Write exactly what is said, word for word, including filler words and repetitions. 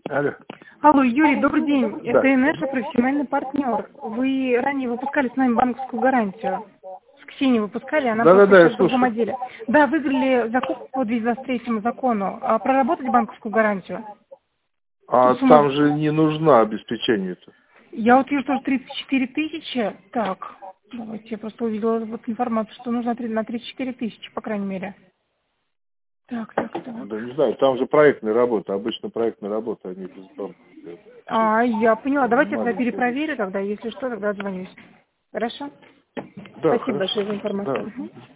Алло. Алло, Юрий, добрый день. Да. Это Инеша, профессиональный партнер. Вы ранее выпускали с нами банковскую гарантию. С Ксенией выпускали, она Да, да, просто да, я сейчас в другом слушаю. отделе. Да, выиграли закупку по двести двадцать третьему закону. А проработать банковскую гарантию? А Тут сумма... там же не нужно обеспечение-то. Я вот вижу тоже тридцать четыре тысячи. Так, давайте, я просто увидела вот информацию, что нужно на тридцать четыре тысячи, по крайней мере. Так, так, так. Да не знаю, там же проектная работа. Обычно проектная работа, они без банка. А, я поняла. Давайте я тогда Маленькая. перепроверю тогда. Если что, тогда отзвонюсь. Хорошо? Да, Спасибо хорошо. большое за информацию. Да. Мгм.